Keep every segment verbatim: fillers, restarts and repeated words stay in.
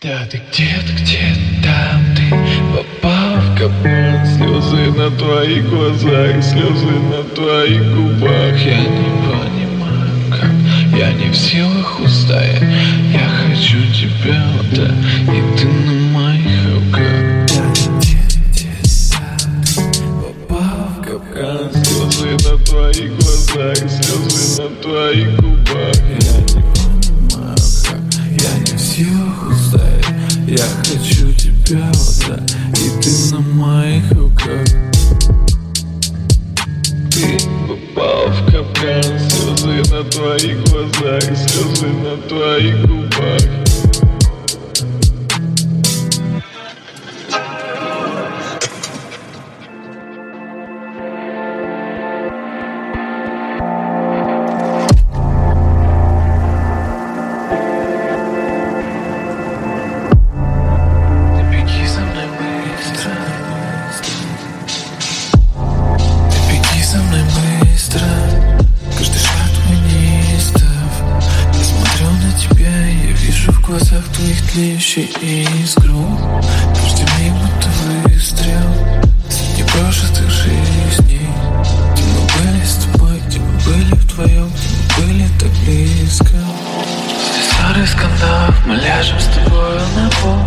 Да ты где-то, где-то там ты попал в капкан. Слезы на твоих глазах, слезы на твоих губах. Я не понимаю, как я не в силах устоять. Я хочу тебя, да, и ты на моих руках. Да ты где-то там ты попал в капкан. Слезы на твоих глазах, слезы на твоих губах. Я не понимаю, как я не в силах устоять. Я хочу тебя, да, и ты на моих руках. Ты попал в капкан. Слезы на твоих глазах, слезы на твоих губах. В глазах твоих тлеющий искру. Каждый миг будто выстрел среди прожитых жизней. Где мы были с тобой, где мы были вдвоем, где мы были так близко. После ссор и скандалов мы ляжем с тобой на пол.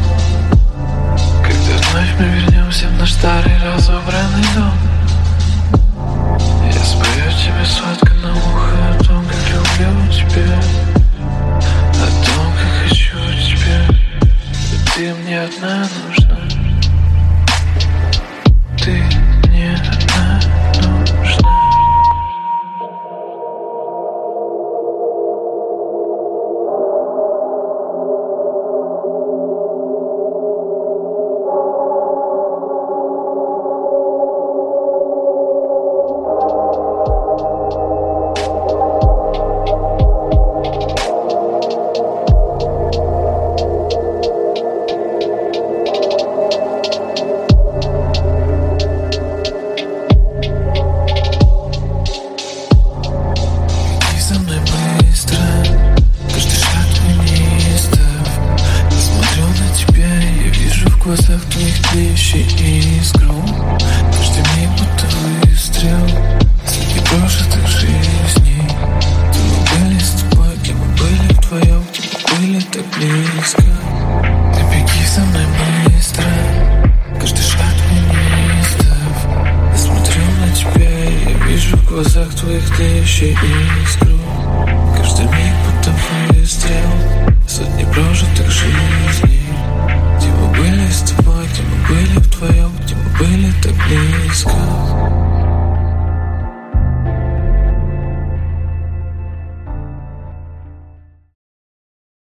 Когда вновь мы вернемся в наш старый разобранный дом, я спою тебе сладко на ухо о том, как люблю тебя, о том, как хочу тебя. И ты мне одна нужна. Ты мне одна нужна. В глазах твоих тлеющий искру. Каждый миг будто выстрел среди прожитых жизней. Где мы были с тобой, где мы были вдвоем, где мы были так близко. Ты беги за мной быстро, каждый шаг твой неистов. Я смотрю на тебя, и я вижу в глазах твоих тлеющий искру. Каждый миг будто выстрел сотни прожитых жизней. Где мы были с тобой.